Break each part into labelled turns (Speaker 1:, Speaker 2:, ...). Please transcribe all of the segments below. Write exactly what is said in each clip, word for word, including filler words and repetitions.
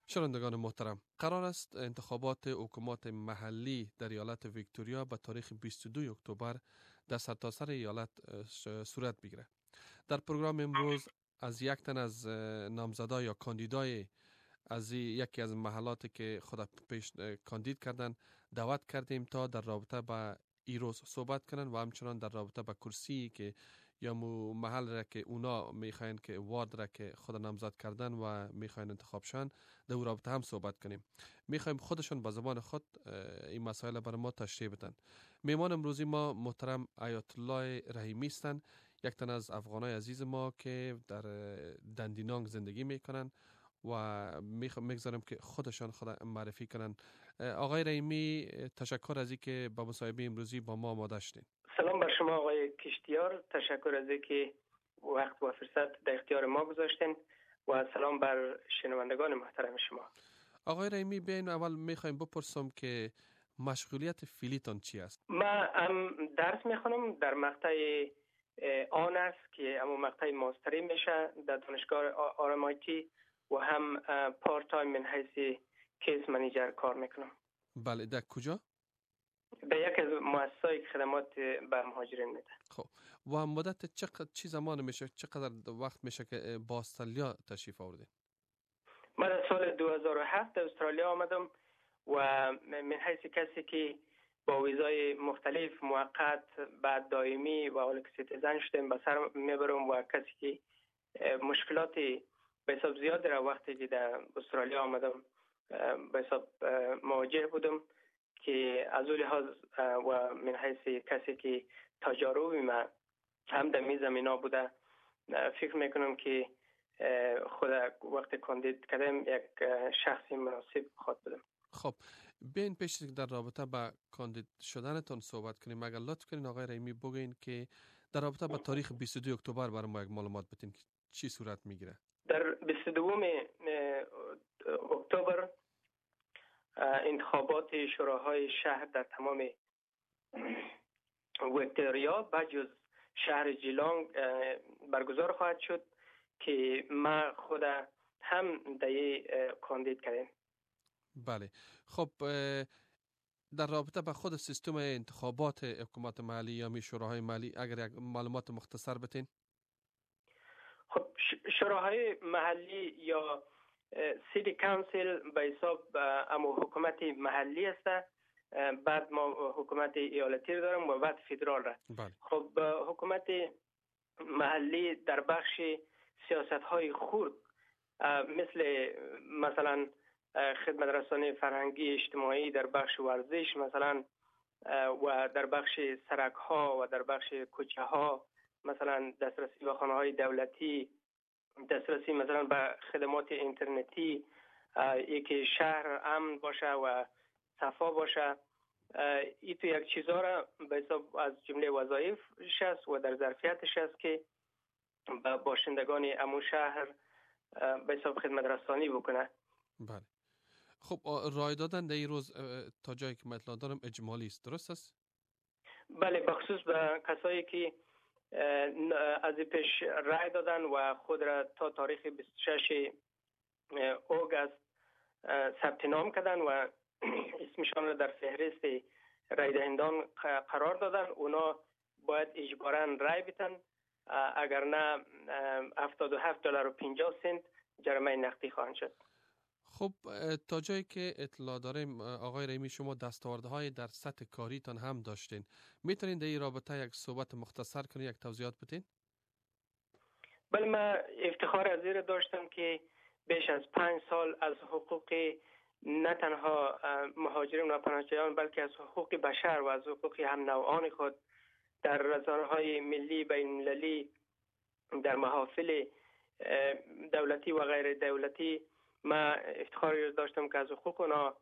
Speaker 1: شنوندگان محترم، قرار است انتخابات حکومت محلی در ایالت ویکتوریا به تاریخ بیست و دوم اکتبر در سرتاسر ایالت صورت بگیرد. در پروگرام امروز از یک تن از نامزدای یا کاندیدای از یکی از محلات که خود پیش کاندید کردن دعوت کردیم تا در رابطه با ایروز صحبت کنن و همچنان در رابطه با کرسی که یا محل را که اونا میخواین که وارد را که خود نامزد کردن و میخواین انتخاب شن در او رابطه هم صحبت کنیم. میخوایم خودشون با زبان خود این مسائل برای ما تشریح بدن. میمان امروزی ما محترم آیت الله رحیمی هستند، یک تن از افغانای عزیز ما که در دندینانگ زندگی میکنن و میگذارم که خودشان خود معرفی کنن. آقای رحیمی، تشکر از اینکه با مصاحبه امروزی با ما آماده شدین.
Speaker 2: سلام بر شما آقای کشتیار، تشکر از اینکه وقت و فرصت در اختیار ما گذاشتین و سلام بر شنوندگان محترم شما.
Speaker 1: آقای رحیمی، بیاین اول میخوایم بپرسم که مشغولیت فعلیتان چی است؟
Speaker 2: من هم درس میخونم در مقطع آنرز که اما مقطع ماستری میشه در دانشگاه آر ام آی تی و هم پارت تایم من حیث کیس منیجر کار میکنم.
Speaker 1: بله، در کجا؟
Speaker 2: در یک از مؤسسه‌ای که خدمات به مهاجرین میده.
Speaker 1: خب و مدت چقدر چی زمان میشه، چقدر وقت میشه که با استرالیا تشریف آوردین؟
Speaker 2: من در سال دو هزار و هفت در استرالیا آمدم و من حیث کسی که با ویزای مختلف موقت بعد دائمی و اول که سیتیزن شدم به سر میبرم و کسی که مشکلات به حساب زیاد در وقتی که در استرالیا آمدم به حساب مواجه بودم که از اون لحاظ و من حیث کسی که تجاربی من هم در می زمینا بوده فکر میکنم که خود وقت کاندید کردم یک شخصی مناسب خود بودم.
Speaker 1: خب بین پیش در رابطه با کاندید شدنتون صحبت کنیم، اگر لطف کنین آقای رحیمی بگین که در رابطه با تاریخ بیست و دوم اکتبر برای ما یک معلومات بدین که چی صورت میگیره.
Speaker 2: در بیست و دوم اکتبر انتخابات شوراهای شهر در تمام ویکتوریا بجز شهر جیلانگ برگزار خواهد شد که ما خود هم در کاندید کردیم.
Speaker 1: بله. خب در رابطه با خود سیستم انتخابات حکومت محلی یا می شوراهای محلی اگر یک معلومات مختصر بدین.
Speaker 2: خب شوراهای محلی یا سیتی کانسل به حساب اما حکومت محلی است، بعد ما حکومت ایالتی رو دارم و بعد فدرال را.
Speaker 1: بله.
Speaker 2: خب حکومت محلی در بخش سیاست های خرد مثل مثلا خدمت رسانی فرهنگی اجتماعی، در بخش ورزش مثلا و در بخش سرک ها و در بخش کوچه ها مثلا دسترسی به خانه های دولتی، دسترسی مثلا به خدمات اینترنتی، یکی شهر امن باشه و صفا باشه، این تو یک چیزا را به حساب از جمله وظایفش است و در ظرفیتش است که با باشندگان امو شهر به حساب خدمت رسانی بکنه.
Speaker 1: بله. خب رای دادن در این روز تا جایی که مطلع دارم اجمالی است، درست است؟
Speaker 2: بله، بخصوص به کسایی که از پیش رای دادن و خود را تا تاریخ بیست و شش آگوست ثبت نام کردن و اسمشان را در فهرست رای دهندگان قرار دادن، اونا باید اجباراً رای بدن، اگر نه هفتاد و هفت دلار و پنجاه سنت جریمه نقدی خواهند شد.
Speaker 1: خب تا جایی که اطلاع داریم آقای رحیمی، شما دستاوردهای در سطح کاریتان هم داشتین، میتونین در این رابطه یک صحبت مختصر کنین، یک توضیحات بدین؟
Speaker 2: بله، من افتخار از این داشتم که بیش از پنج سال از حقوق نه تنها مهاجرین و پناهجویان بلکه از حقوق بشر و از حقوق هم نوعان خود در رسانه‌های ملی بین المللی، در محافل دولتی و غیر دولتی ما افتخار داشتم که از حقوق اونا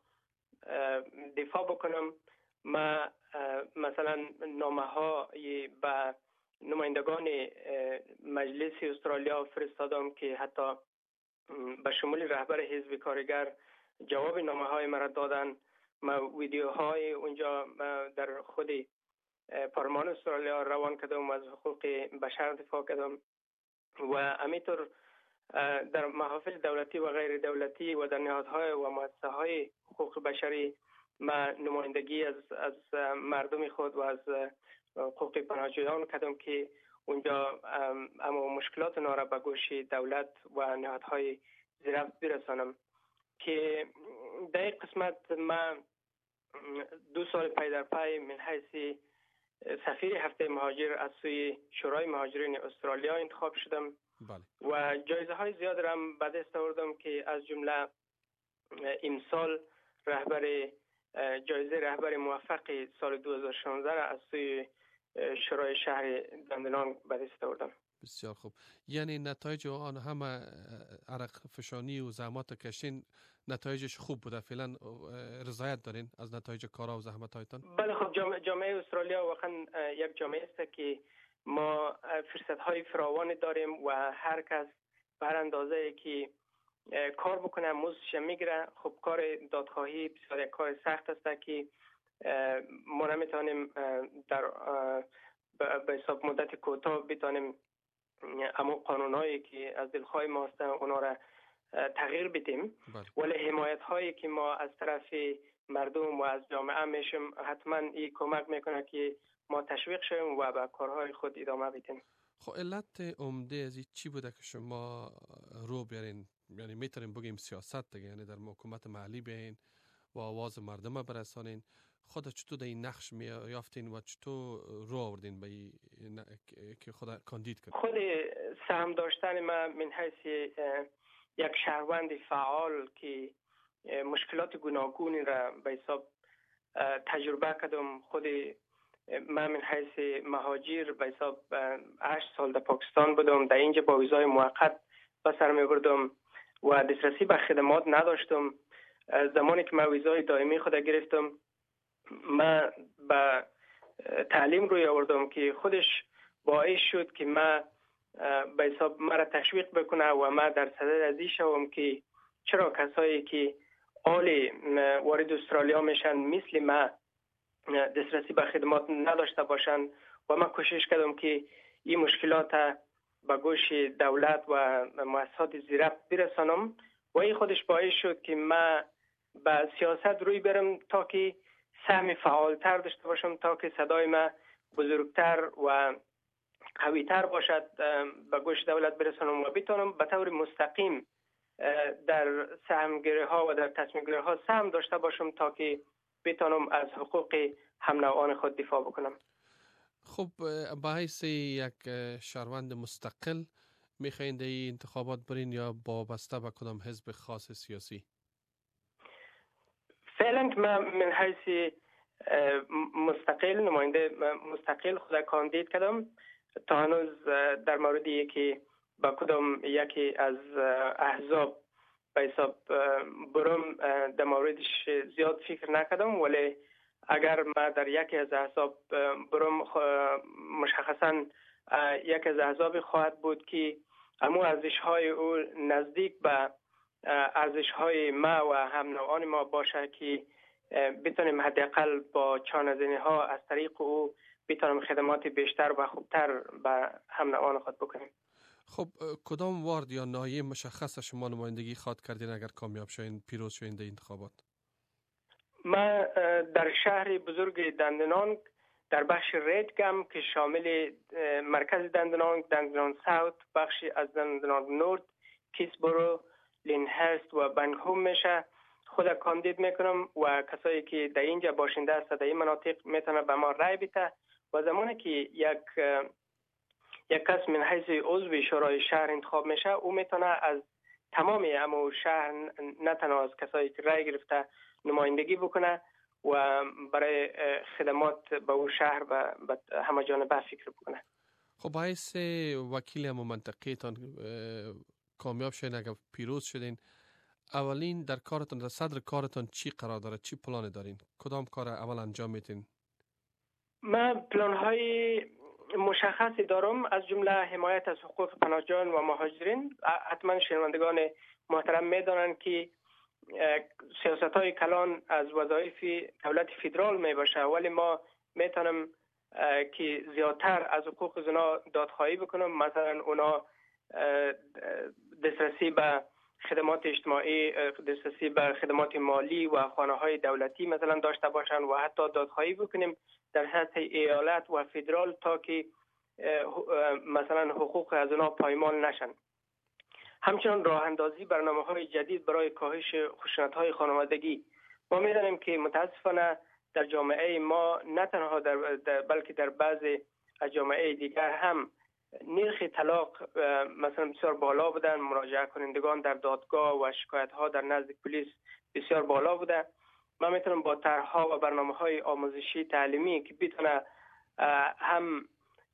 Speaker 2: دفاع بکنم. ما مثلا نامه های به نمایندگان مجلس استرالیا فرستادم که حتی به شمول رهبر حزب کارگر جواب نامه های مرا دادن. ما ویدیوهای اونجا در خود پارلمان استرالیا روان کردم و از حقوق بشر دفاع کردم و همینطور در محافل دولتی و غیر دولتی و در نهادهای و مؤسسه‌های حقوق بشری ما نمایندگی از از مردم خود و از حقوق پناهجویان کردم که اونجا اما مشکلات اونا را به گوش دولت و نهادهای زیرفت برسانم که در این قسمت ما دو سال پی در پی من حیث سفیر هفته مهاجر از سوی شورای مهاجرین استرالیا انتخاب شدم. بله. و جایزه های زیاد را به دست آوردم که از جمله امسال رهبر جایزه رهبر موفق سال دو هزار و شانزده را از سوی شورای شهر دندنان به دست آوردم.
Speaker 1: بسیار خوب. یعنی نتایج آن همه عرق فشانی و زحمات کشین نتایجش خوب بوده، فعلا رضایت دارین از نتایج کارا و زحمت هایتان؟
Speaker 2: بله خب جامعه, جامعه استرالیا واقعا یک جامعه است که ما فرصت های فراوان داریم و هر کس بر اندازه که کار بکنه مزدش میگیره. خب کار دادخواهی بسیار یک کار سخت است که ما نمیتونیم در به حساب مدت کوتاه بتونیم اما قانونایی که از دلخواه ما هستن اونا را تغییر بدیم، ولی حمایت هایی که ما از طرف مردم و از جامعه میشیم حتما این کمک میکنه که ما تشویق شویم و به کارهای خود ادامه بدیم.
Speaker 1: خب علت عمده از چی بوده که شما رو بیارین؟ یعنی میتونیم بگیم سیاست دیگه، یعنی در حکومت محلی بیاین و آواز مردم برسانین. خود چطور در این نقش می یافتین و چطور رو آوردین به این که خود کاندید کنید؟
Speaker 2: خود سهم داشتن ما من حیث یک شهروند فعال که مشکلات گوناگونی را به حساب تجربه کردم. خود من من حیث مهاجر به حساب هشت سال در پاکستان بودم، در اینجا با ویزای موقت به سر می بردم و دسترسی به خدمات نداشتم. زمانی که من ویزای دائمی خود گرفتم من به تعلیم روی آوردم که خودش باعث شد که من به حساب مرا تشویق بکنه و من در صدد از این شوم که چرا کسایی که حالی وارد استرالیا میشن مثل من دسترسی به خدمات نداشته باشن و من کوشش کردم که این مشکلات به گوش دولت و مؤسسات زیرفت برسانم و این خودش باعث شد که من به سیاست روی برم تا که سهم فعالتر داشته باشم، تا که صدای من بزرگتر و قویتر باشد به گوش دولت برسانم و بتونم به طور مستقیم در سهمگیری ها و در تصمیم گیری ها سهم داشته باشم تا که بتونم از حقوق هم نوعان خود دفاع بکنم.
Speaker 1: خب با حیث یک شهروند مستقل میخواین در این انتخابات برین یا وابسته به کدام حزب خاص سیاسی؟
Speaker 2: فعلا که من من حیث مستقل نماینده مستقل خود کاندید کردم. تا هنوز در موردی یکی با کدام یکی از احزاب به حساب برم در موردش زیاد فکر نکردم، ولی اگر ما در یکی از احزاب برم مشخصا یکی از احزاب خواهد بود که امو ارزش های او نزدیک به ارزش های ما و هم نوعان ما باشه که بتونیم حداقل با چانه‌زنی ها از طریق او بتونیم خدمات بیشتر و خوبتر به هم نوعان خود بکنیم.
Speaker 1: خب کدام وارد یا ناحیه مشخص شما نمایندگی خواد کردین اگر کامیاب شوین پیروز شوین در انتخابات؟
Speaker 2: ما در شهر بزرگ دندنانگ در بخش ریدگم که شامل مرکز دندنانگ، دندنان ساوت، بخشی از دندنانگ نورد، کیسبرو، لینهرست و بنگهوم میشه خود کاندید میکنم و کسایی که در اینجا باشنده است در این مناطق میتونه به ما رای بده و زمانی که یک یک کس من حیث عضو شورای شهر انتخاب میشه او میتونه از تمام امو شهر نه تنها از کسایی که رای گرفته نمایندگی بکنه و برای خدمات به او شهر و همه جانبه فکر بکنه.
Speaker 1: خب حیث وکیل امو منطقه تان کامیاب شدین اگر پیروز شدین، اولین در کارتون در صدر کارتون چی قرار داره؟ چی پلان دارین؟ کدام کار اول انجام میتین؟
Speaker 2: من پلان های مشخصی دارم، از جمله حمایت از حقوق پناهجویان و مهاجرین. حتما شنوندگان محترم میدانند که سیاست های کلان از وظایف دولت فدرال می باشه، ولی ما میتونم که زیادتر از حقوق زنا دادخواهی بکنم. مثلا اونا دسترسی به خدمات اجتماعی، دسترسی به خدمات مالی و خانه‌های دولتی مثلا داشته باشند و حتی دادخواهی بکنیم در سطح ایالت و فدرال تا که مثلا حقوق از اونا پایمال نشن. همچنین راه اندازی برنامه‌های جدید برای کاهش خشونت‌های خانوادگی. ما می‌دانیم که متاسفانه در جامعه ما نه تنها در, در بلکه در بعضی از جامعه دیگر هم نرخ طلاق مثلا بسیار بالا بودن، مراجعه کنندگان در دادگاه و شکایت‌ها در نزد پلیس بسیار بالا بوده. ما میتونم با طرح‌ها و برنامه‌های آموزشی تعلیمی که بتونه هم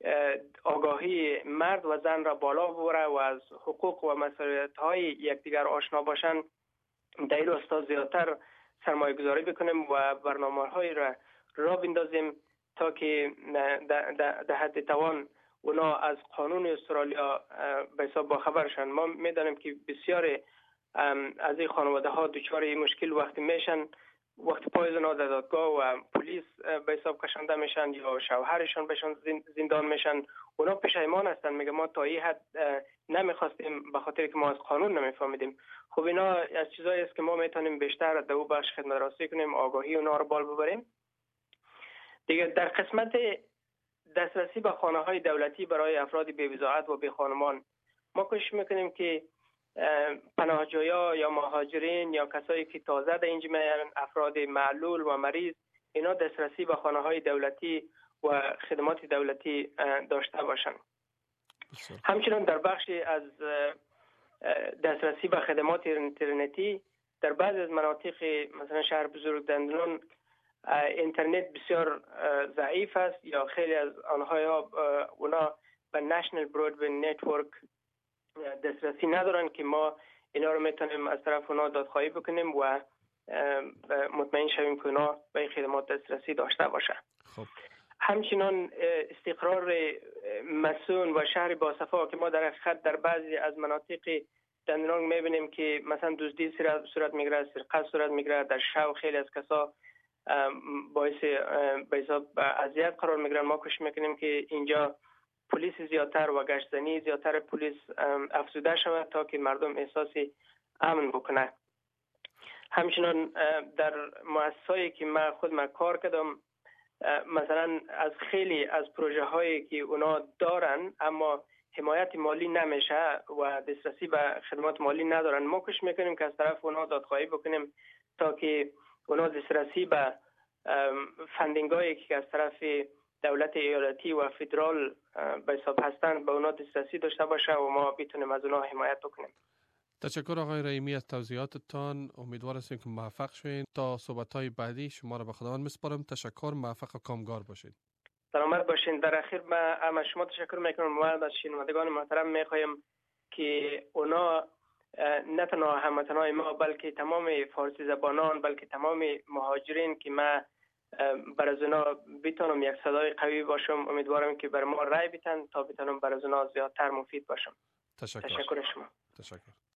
Speaker 2: آگاهی مرد و زن را بالا ببره و از حقوق و مسئولیت‌های یکدیگر آشنا باشن، در این راستا زیادتر سرمایه گذاری بکنیم و برنامه‌های را را بندازیم تا که در حد توان اونا از قانون استرالیا به حساب باخبر شن. ما میدانیم که بسیار از این خانواده ها دچار این مشکل وقتی میشن، وقتی پای اونا در دادگاه و پلیس به حساب کشانده میشن یا شوهرشان بهشان زندان میشن، اونا پشیمان هستن، میگه ما تا این حد نمیخواستیم به خاطر که ما از قانون نمیفهمیدیم. خب اینا از چیزایی است که ما میتونیم بیشتر در اون بخش خدمت رسانی کنیم، آگاهی اونا رو بال ببریم. دیگه در قسمت دسترسی به خانه‌های دولتی برای افراد بی‌وضاحت و بی‌خانمان، ما کوشش میکنیم که پناهجویا یا مهاجرین یا کسایی که تازه در اینجا میان، افراد معلول و مریض، اینا دسترسی به خانه‌های دولتی و خدمات دولتی داشته باشند. همچنین در بخشی از دسترسی به خدمات اینترنتی در بعضی از مناطق مثلا شهر بزرگ دندان اینترنت بسیار ضعیف است یا خیلی از آنها اونا به نشنال برودبند نتورک دسترسی ندارن که ما اینا رو میتونیم از طرف اونا دادخواهی بکنیم و مطمئن شویم که اونا به این خدمات دسترسی داشته باشه. خب. همچنان استقرار مسون و شهر باصفا که ما در حقیقت در بعضی از مناطق دندان میبینیم که مثلا دزدی صورت میگیره، سرقت صورت میگیره، در شب خیلی از کسا باعث به حساب اذیت قرار میگیرن. ما کوشش میکنیم که اینجا پلیس زیادتر و گشتزنی زیادتر پلیس افزوده شود تا که مردم احساس امن بکنه. همچنان در مؤسسه‌ای که من خود من کار کردم، مثلا از خیلی از پروژه هایی که اونا دارن اما حمایت مالی نمیشه و دسترسی به خدمات مالی ندارن، ما کوشش میکنیم که از طرف اونا دادخواهی بکنیم تا که اونا دسترسی به فندینگایی که از طرف دولت ایالتی و فدرال به حساب هستند به اونا دسترسی داشته باشه و ما بتونیم از اونا حمایت بکنیم.
Speaker 1: تشکر آقای رحیمی از توضیحاتتان. امیدوار هستیم که موفق شوین. تا صحبت‌های بعدی شما را به خداوند میسپارم. تشکر، موفق و کامگار باشید.
Speaker 2: سلامت باشین. در اخیر من از شما تشکر میکنم. ما از شنوندگان محترم میخوایم که اونا نه تنها هموطنان ما بلکه تمام فارسی زبانان بلکه تمام مهاجرین که ما بر از اونا بتونم یک صدای قوی باشم، امیدوارم که بر ما رای بدن تا بتونم بر از اونا زیادتر مفید باشم.
Speaker 1: تشکر.
Speaker 2: تشکر شما.
Speaker 1: تشکر.